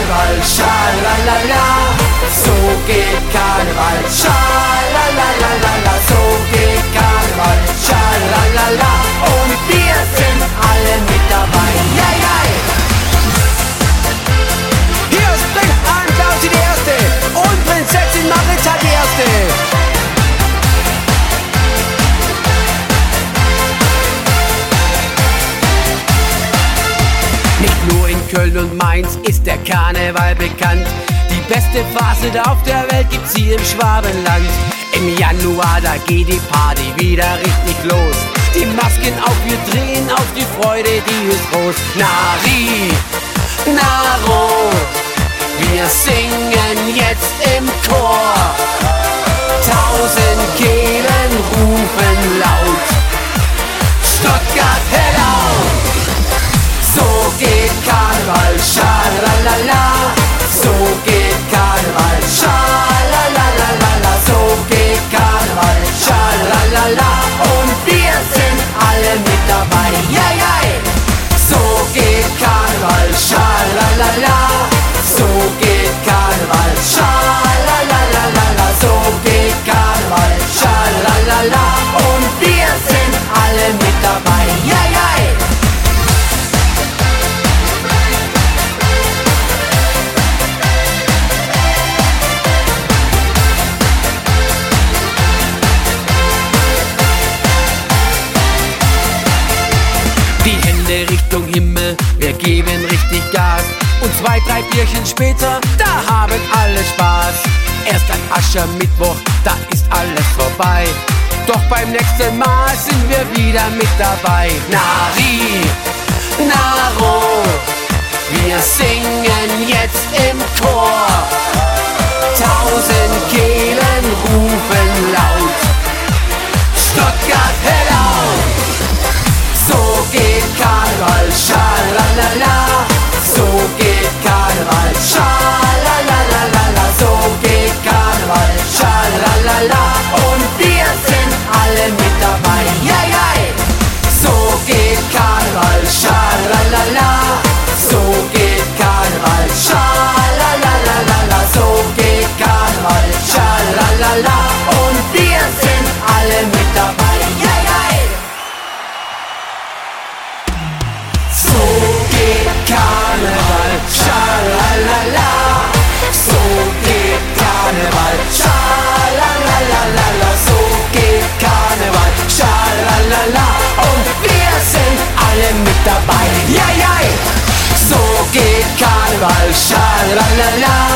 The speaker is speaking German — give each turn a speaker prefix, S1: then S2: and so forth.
S1: Karneval, schalalala. So geht Karneval, schalalala. So geht Karneval, schalalala. Und wir sind alle mit dabei. Jai, jai. Hier springt Ann-Klausi die Erste und Prinzessin Maritza die Erste. Nicht nur in Köln und Mainz ist der Karneval bekannt. Die beste Phase auf der Welt gibt's hier im Schwabenland. Im Januar, da geht die Party wieder richtig los. Die Masken auf, wir drehen auf, die Freude, die ist groß. Nari, Naro, wir singen jetzt im Chor. 1000 Kehlen rufen laut, Stuttgart hello. So geht Karneval, schalalala. So geht Karneval, schalalala. So geht Karneval, schalalala. Und wir sind alle mit dabei, jai, jai. So geht Karneval, schalalala. So geht Karneval, schalalala. So geht Karneval, schalalala. Und wir sind alle mit dabei, jai, jai. Die Hände Richtung Himmel, wir geben richtig Gas. Und 2, 3 Bierchen später, da haben alle Spaß. Erst ein Aschermittwoch, da ist alles vorbei. Doch beim nächsten Mal sind wir wieder mit dabei. Nari, Naro, wir singen jetzt im Chor. 1000 Kehlen rufen laut, Stuttgart hello. So geht Karneval, schalalala. So geht Karneval, schalalala. So geht Karneval, schalalala. Und wir sind alle mit dabei, jai, jai. So geht Karneval, schalalala. So geht Karneval, schalalala. So geht Karneval, schalalala. Und wir sind alle mit dabei, jai, jai. So geht Karneval, schalalala. So geht Karneval, schalalala. So geht Karneval, schalalala. Und wir sind alle mit dabei, jai, jai. So geht Karneval, schalalala.